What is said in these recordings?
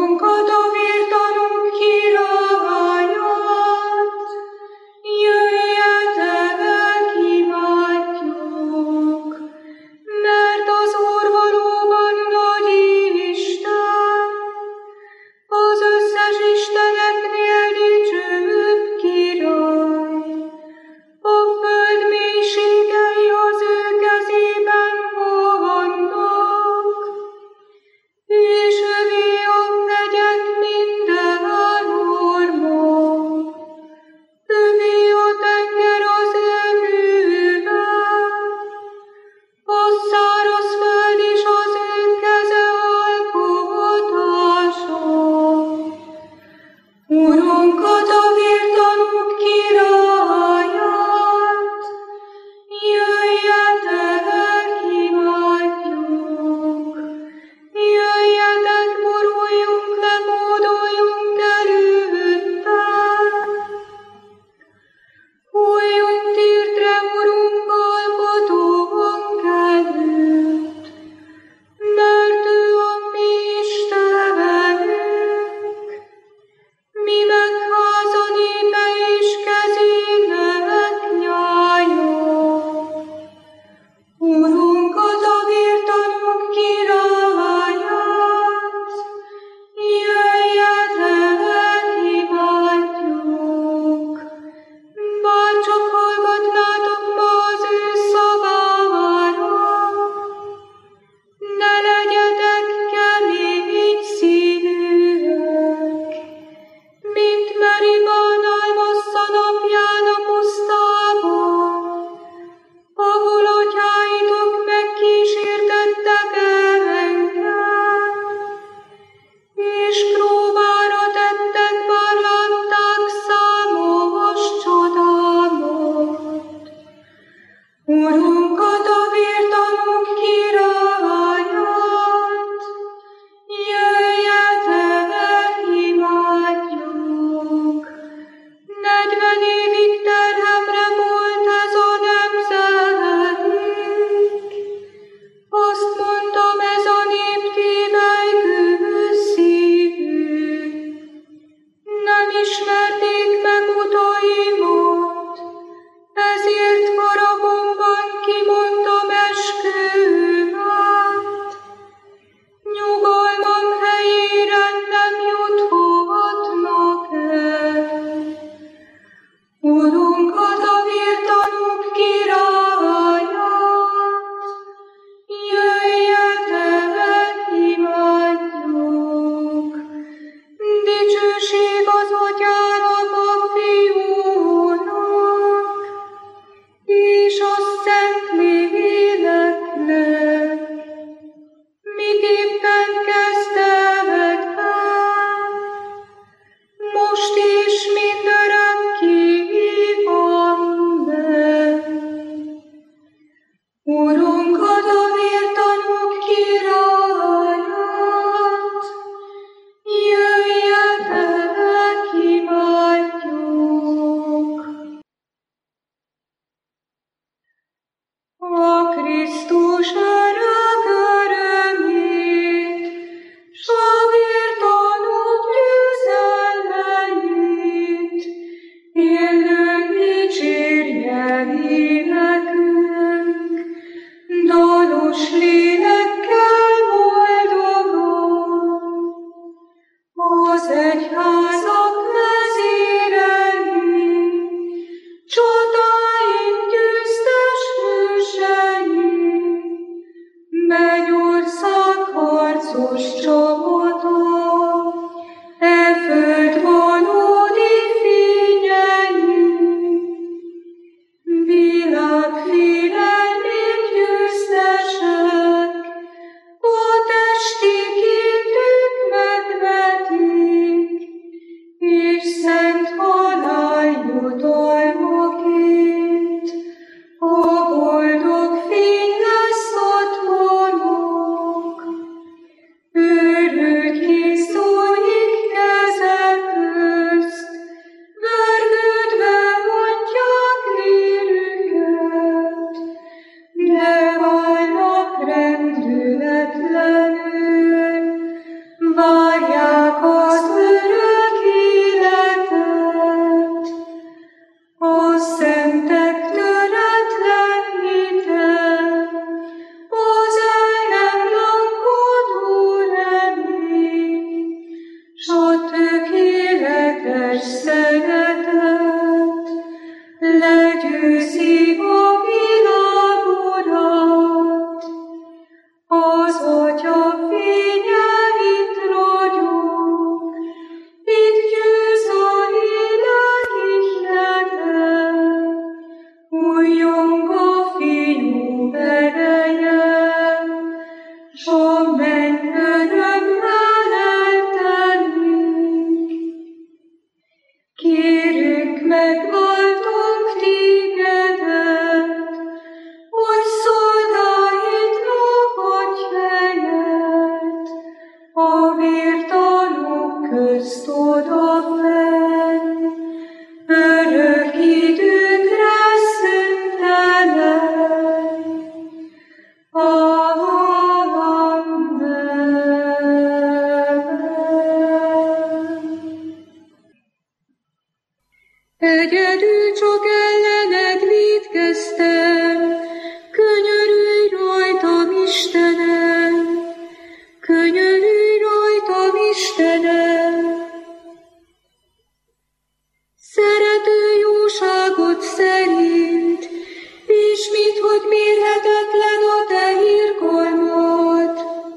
Urunkat, a vértanúk királyát, jöjjetek, imádjuk, mert az Úr valóban nagy Isten, az összes isteneknél dicsőbb király. A föld mélységei az ő kezében vannak, és övé a hegyek minden orma. Övé a tenger az ő műve, a száraz föld is az ő keze alkotása. Urunkat, a vértanúk királyát, jöjjetek, imádjuk, jöjjetek, boruljunk le, módoljunk előtte. Hulljunk térdre, Urunk, alkotónk előtt, mert ő a mi Istenünk, mi meg háza népe és kezének nyája. Urunkat, a vértanúk királyát, jöjjetek, imádjuk, bárcsak hallgatnátok ma az ő szavára, ne legyetek kemény szívűek, mint Meribán Almassza napján a pusztában, ahol atyáitok megkísértettek engem, és próbára tettek, bár látták számos csodámat. Urunkat, a vértanúk királyát, jöjjetek, imádjuk. 40 évig terhemre volt ez a nemzedék, azt mondtam, ez a nép tévelygő szívű. Nem ismerték meg utaimat, ezért haragomban kimondtam eskümet. Nyugalmam helyére nem juthatnak el. Urunkat, a vértanúk királyát, jöjjetek, imádjuk. Dicsőség az Atyának, a Fiúnak, és a Szentléleknek, miképpen kezdetben, most és mindörökké. Amen. Urunkat, a vértanúk királyát, jöjjetek, imádjuk. A Krisztus örök örömét, s a vértanúk győzelmeit, élőn dicsérje énekünk, dalos lélekkel boldogan. Az egyházak vezérei, csatáink győztes hősei, Mennyország harcos csapata, e föld valódi fényei, világ félelmét győztesek, a testi képtük megvetik, teljes szeretet, legyőzi a világ urat. Az Atya fénye itt ragyog, itt győz a lélek ihlete, újjong a Fiú ereje, s a menny örömmel eltelik. Kérünk, megváltunk Tégedet, hogy szolgáidnak adj helyet, a vértanúk közt odafenn, örök időkre szüntelen. Amen. Egyedül csak ellened vétkeztem, könyörülj rajtam, Istenem, könyörülj rajtam, Istenem. Szerető jóságot szerint, és minthogy mérhetetlen a te irgalmad.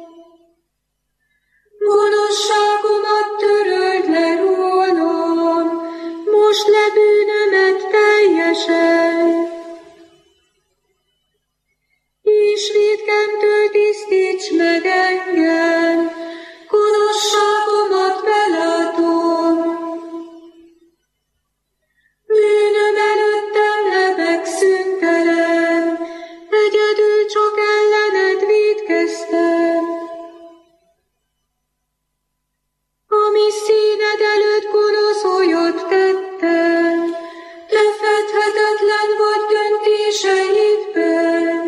Gonoszságomat töröld le rólam, most le bűnömet teljesen. És vétkemtől tisztíts meg engem, gonoszságomat belátom. Bűnöm előttem lebeg szüntelen, egyedül csak ellened vétkeztem. Ami színed előtt gonosz olyat tettem, te fedhetetlen vagy döntéseidben.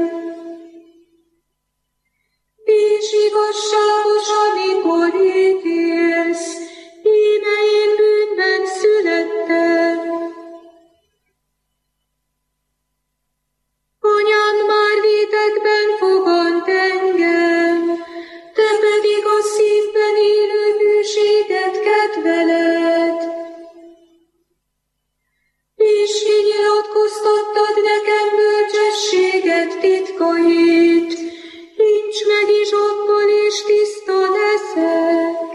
És igazságos, amikor ítélsz, íme én bűnben születtem. Anyám már vétekben fogant engem, te pedig a szívben élő hűséget kedveled. És kinyilatkoztattad nekem bölcsességet titkait, nincs meg is abban, és tiszta leszek.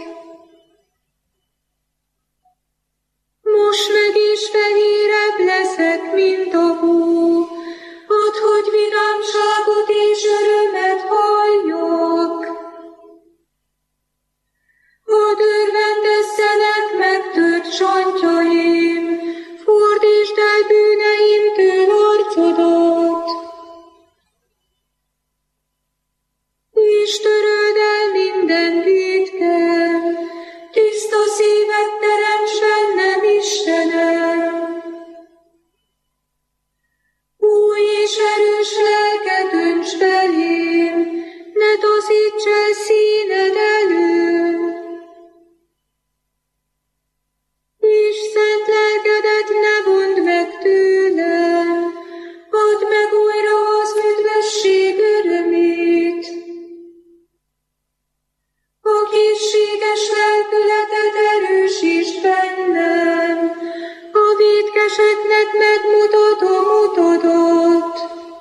Most meg is fehérebb leszek, mint a hó, add, hogy vidámságot és örömet halljak. Hadd örvendezzenek megtört csantjaim, fordítsd el bűneimtől arcodat. És töröld el minden vétkem, tiszta szívet teremts bennem, Istenem. Új és erős lelket önts belém, ne taszíts el színed elől. És szent lelkedet ne vondd meg tőlem, add meg újra az üdvösség örömét. A készséges lelkületet erősítsd bennem, a vétkeseknek megmutatom utadat.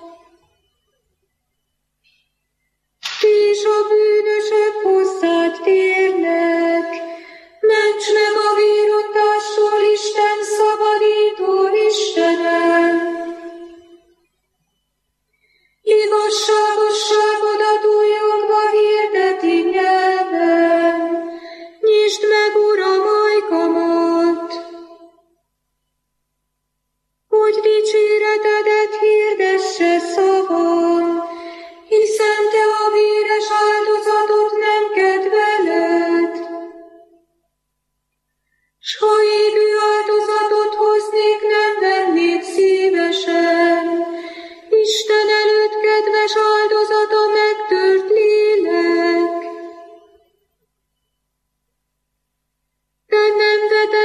És a bűnösök hozzád térnek, ments meg a vérontásról, Isten szabadító Istenem. Igazságosságodat újongva hirdeti nyelvem, nyisd meg, Uram, ajkamat, hogy dicséretedet hirdesse szavam, hiszen te a véres áldozatot nem kedveled. S ha égő áldozatot hoznék, nem vennéd szívesen, Isten előtt kedves áldozat a megtört lélek. Te nem veted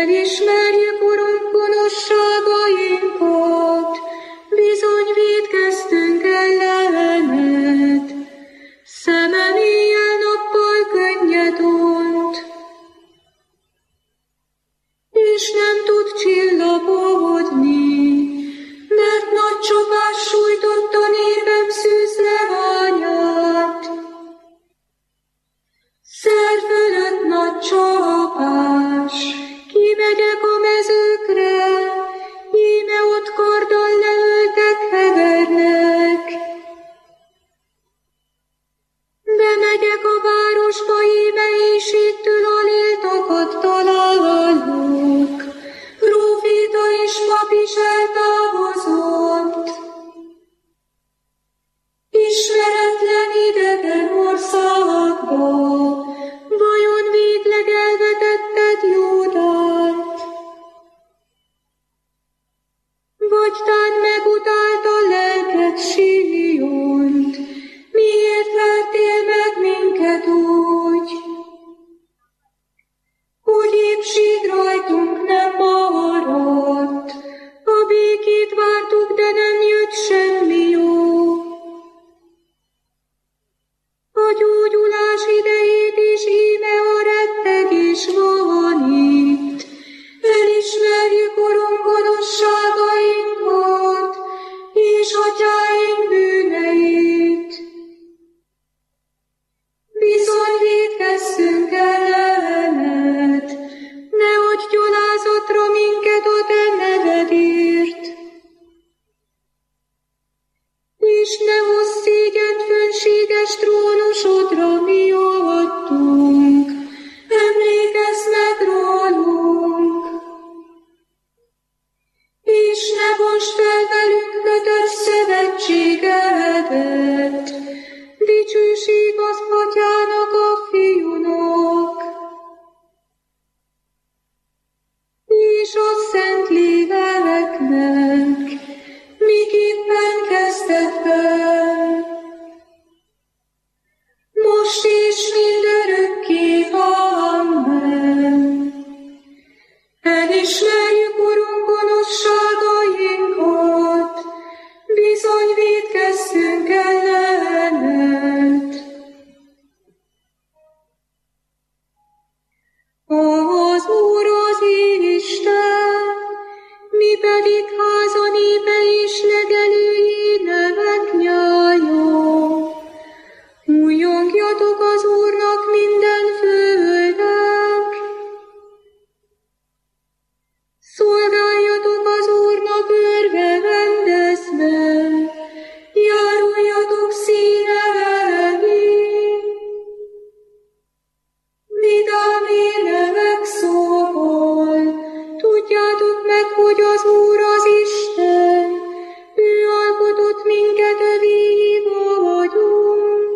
Elismerjük, Urunk, gonoszságainkat, bizony vétkeztünk ellened. Szemem éjjel-nappal könnyet ont, és nem tud csillapodni, mert nagy csapás sújtott a népem szűzleványát. Szer fölött nagy csapás, kimegyek a mezőkre, íme ott karddal leöltek hevernek. Bemegyek a városba, íme éjségtől aléltakat találok. Próféta és pap is eltávozott. Ismeretlen idegen országba, vajon végleg elvetetted Júdát? Vagy tán megutálta lelked Siont, miért vertél meg minket úgy? Hogy épség rajtunk nem maradt, a békét vártuk, de nem jött semmi jó. A gyógyulás idejét is íme a rettegés van itt. Elismerjük, Urunk, gonoszságainkat, és atyáink bűneit. Bizony vétkezzünk ellened, ne adj gyalázatra minket a te nevedért. És ne hozz szégyent fönséges trónusodra miattunk, emlékezz meg rólunk. És ne bontsd fel velünk kötött szövetségedet, dicsőség az Atyának, a Fiúnak, és a Szentléleknek, miképpen kezdetben, most és mindörökké. Amen. Elismerjük, Urunk, gonoszságainkat, bizony vétkezzünk ellened. Az Úr az Isten, mi pedig háza népe és legelői nevek nyája. Újjongjatok az Úrnak minden földnek, szolgáljatok az Úrnak örvendezve, járuljatok színe elé. Vidám énevek szól, tudjátok meg, hogy az Úr az Isten, ő alkotott minket, övéi vagyunk.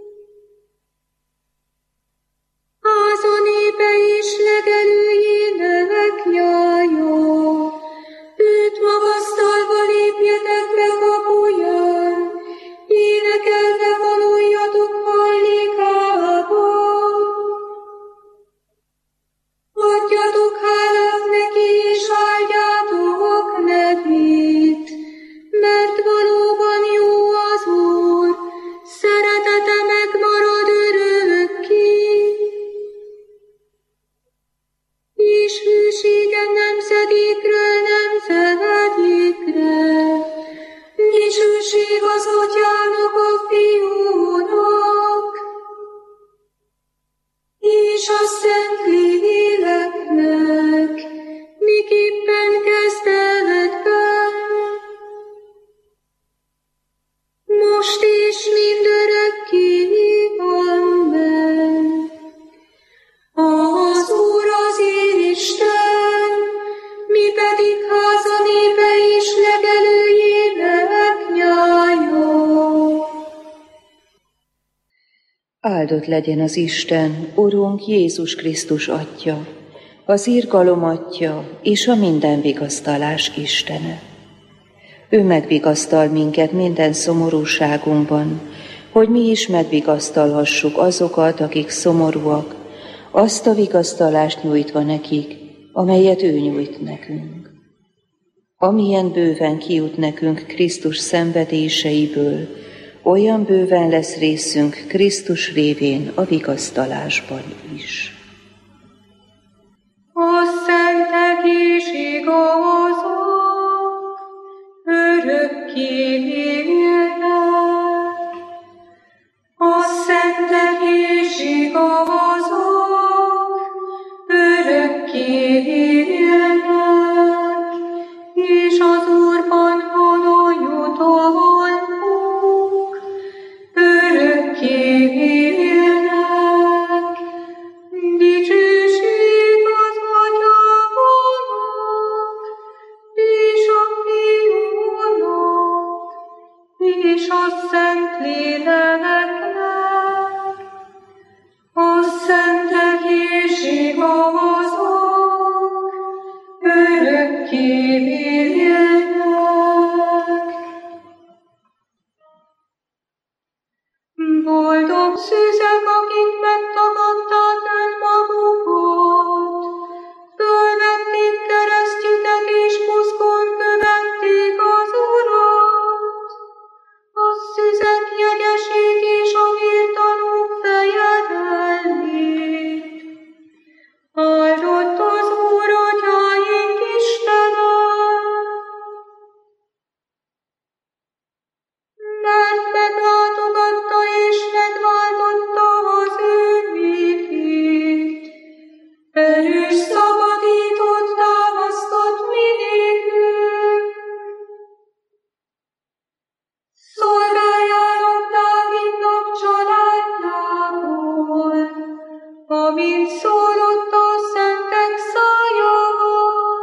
Háza népe és legelői nevek nyája, őt magasztalva lépjetek be kapuján, énekelve vonuljatok hajlékába. Adjatok hálát neki, és áldjátok nevét, mert valóban jó az Úr, szeretete megmarad örökké, és hűsége nemzedékről nemzedékre. Dicsőség az Atyának, a Fiúnak, és a Szentléleknek, miképpen kezdetben, most és mindörökké. Amen. Az Úr az Isten, mi pedig háza népe és legelői nevek nyája. Áldott legyen az Isten, Urunk Jézus Krisztus Atya, az irgalom Atya és a minden vigasztalás Istene. Ő megvigasztal minket minden szomorúságunkban, hogy mi is megvigasztalhassuk azokat, akik szomorúak, azt a vigasztalást nyújtva nekik, amelyet ő nyújt nekünk. Amilyen bőven kijut nekünk Krisztus szenvedéseiből, olyan bőven lesz részünk Krisztus révén a vigasztalásban is. A szentek is igazak, örökké élnek. A szentek is igazak, örökké élnek, és az Úrban való jutalmuk örökké élnek. Dicsőség az Atyának, és a Fiúnak, és a Szentléleknek. A szentek és igazak, örökké élnek. Boldog szűzek, akik megtagadták önmagukat, fölvették keresztjüket és buszkon követték az Urat. A szűzek jegyeség és a vértanúk fejedelmét. Áldott az Úr, Atyáink Istene, mert meglátogatta és megváltotta az ő népét. Erős szabadítót támasztott mi nékünk. Szolgáljának Dávidnak családjából, amint szólott a szentek szájával.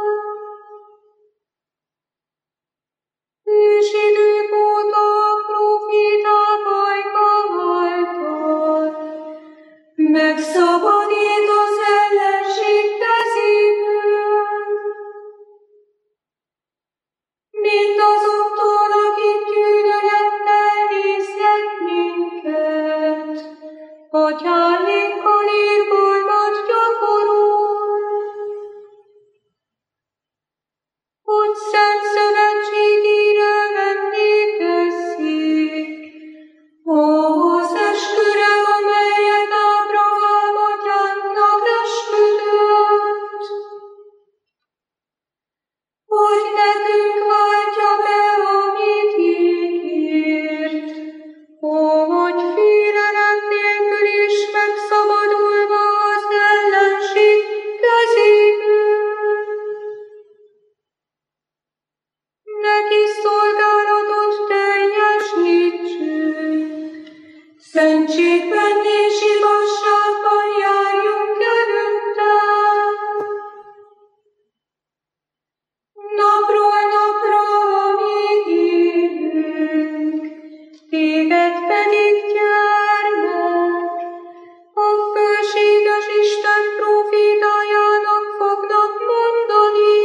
Ősidők óta a próféták ajka által megszabadít az ellenség kezéből, mindazoktól, akik gyűlölettel néznek minket, atyáinkkal irgalmat gyakorol, hogy szent szövetségére emlékezzék, ahhoz esküre, amelyet Ábrahám atyánknak esküdött, hogy nekünk váltja be, amit ígért, hogy félelem nélkül is megszabadulva az ellenség kezéből. Neki szolgálatot teljesítsünk, szentségben és igazságban járjunk előtte. Napról napra, amíg élünk, téged pedig gyermek, a fölséges Isten prófétájának fognak mondani.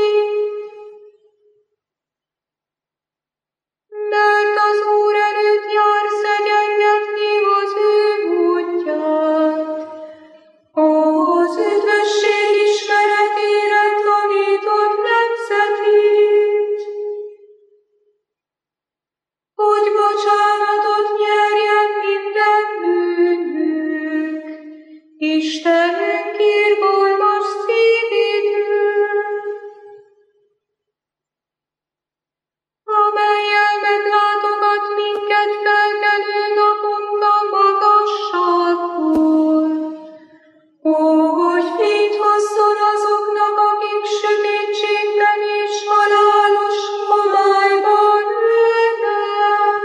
Mert az Úr előtt jár szegyengetni az ő útját, az üdvösség ismeretére tanított nemzetét, hogy bocsánatot nyerjen minden bűnünk, Istenünk irgalmas szívétől, amellyel meglátogat minket felkelő naponta magasságból, hogy fényt hozzon azoknak, akik sötétségben és halálos homályban ülnek.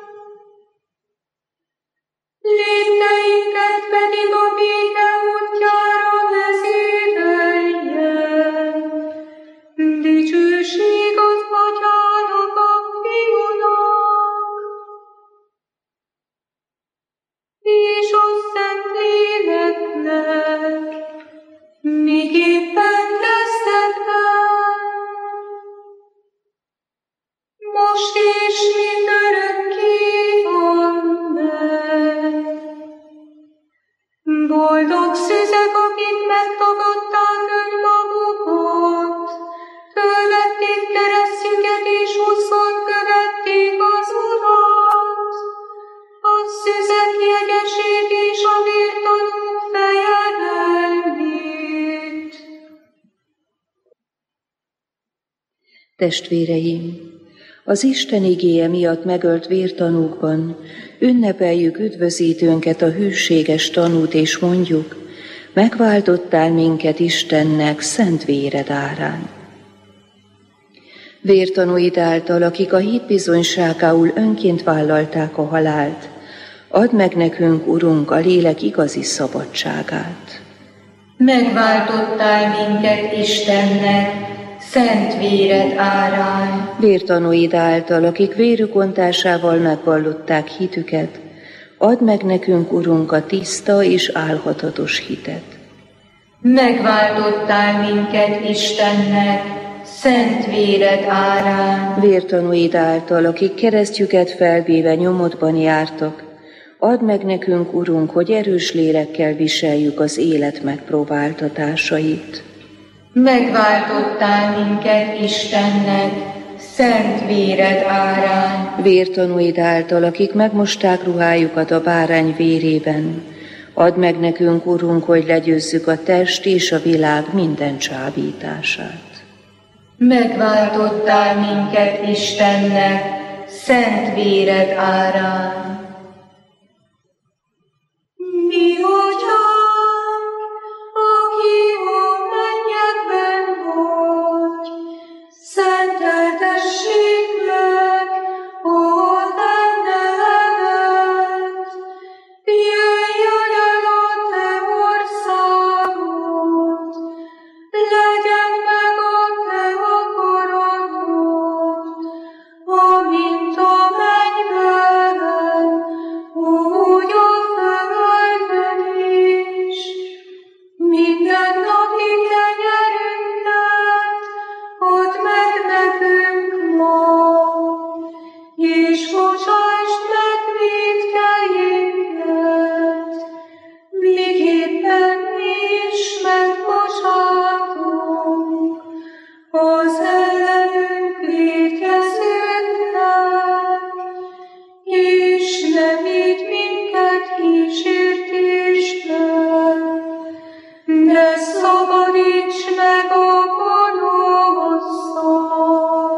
Lépteinket pedig a béke útjára vezéreljen. Dicsőség az Atyának, a Fiúnak, és a Szentléleknek, miképpen kezdetben, most és mindörökké. Amen. Boldog szüzek, akik megtagadták önmagukat, Testvéreim, az Isten igéje miatt megölt vértanúkban ünnepeljük üdvözítőnket, a hűséges tanút, és mondjuk: megváltottál minket Istennek szent véred árán. Vértanúid által, akik a hit bizonyságául önként vállalták a halált, add meg nekünk, Urunk, a lélek igazi szabadságát. Megváltottál minket Istennek szent véred árán. Vértanúid által, akik vérük ontásával megvallották hitüket, add meg nekünk, Urunk, a tiszta és álhatatos hitet. Megváltottál minket Istennek szent véred árán. Vértanúid által, akik keresztjüket felvéve nyomodban jártak, add meg nekünk, Urunk, hogy erős lélekkel viseljük az élet megpróbáltatásait. Megváltottál minket Istennek szent véred árán. Vértanúid által, akik megmosták ruhájukat a bárány vérében, add meg nekünk, Urunk, hogy legyőzzük a test és a világ minden csábítását. Megváltottál minket Istennek szent véred árán. Mi atyánk, aki a mennyekben vagy, szenteltessék meg a te neved. Jöjjön el a te országod, legyen meg a te akaratod, amint a mennyben, úgy a földön is. Mindennapi kenyerünket add meg nekünk ma, és bocsásd meg vétkeinket, miképpen mi is megbocsátunk az ellenünk vétkezőknek, és ne vigy minket kísértésbe, de szabadíts meg a gonosztól.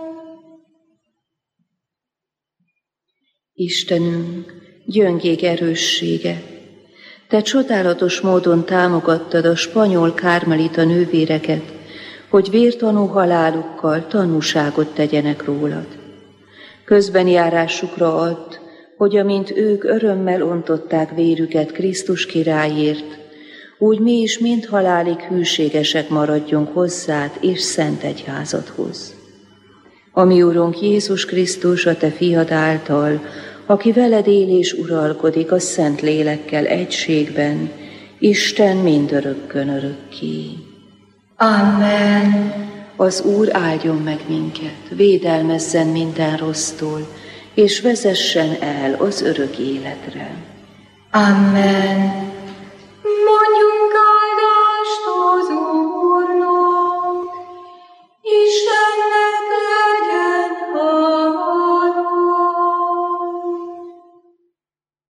Istenünk, gyöngék erőssége, te csodálatos módon támogattad a spanyol kármelita nővéreket, hogy vértanú halálukkal tanúságot tegyenek rólad. Közbenjárásukra add, hogy amint ők örömmel ontották vérüket Krisztus királyért, úgy mi is mind halálig hűségesek maradjunk hozzád és szent egyházadhoz. Ami Urunk Jézus Krisztus, a te fiad által, aki veled él és uralkodik a szent lélekkel egységben, Isten mindörökkön örökké. Amen. Az Úr áldjon meg minket, védelmezzen minden rossztól, és vezessen el az örök életre. Amen.